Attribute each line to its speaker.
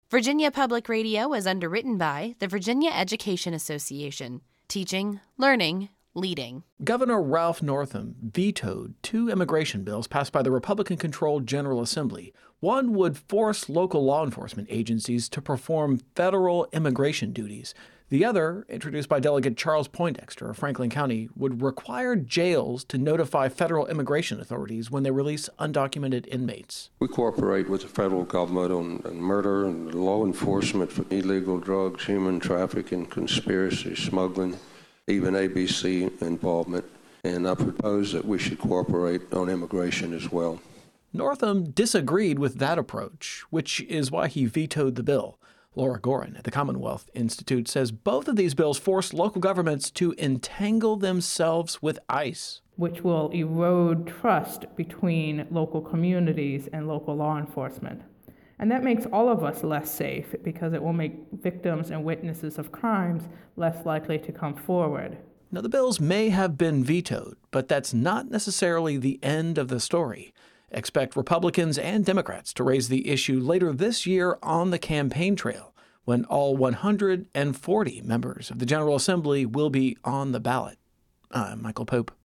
Speaker 1: Virginia Public Radio is underwritten by the Virginia Education Association. Teaching, learning, leading.
Speaker 2: Governor Ralph Northam vetoed 2 immigration bills passed by the Republican-controlled General Assembly. One would force local law enforcement agencies to perform federal immigration duties. The other, introduced by Delegate Charles Poindexter of Franklin County, would require jails to notify federal immigration authorities when they release undocumented inmates.
Speaker 3: We cooperate with the federal government on murder and law enforcement for illegal drugs, human trafficking, conspiracy, smuggling, even ABC involvement. And I propose that we should cooperate on immigration as well.
Speaker 2: Northam disagreed with that approach, which is why he vetoed the bill. Laura Gorin at the Commonwealth Institute says both of these bills force local governments to entangle themselves with ICE,
Speaker 4: which will erode trust between local communities and local law enforcement. And that makes all of us less safe because it will make victims and witnesses of crimes less likely to come forward.
Speaker 2: Now, the bills may have been vetoed, but that's not necessarily the end of the story. Expect Republicans and Democrats to raise the issue later this year on the campaign trail, when all 140 members of the General Assembly will be on the ballot. I'm Michael Pope.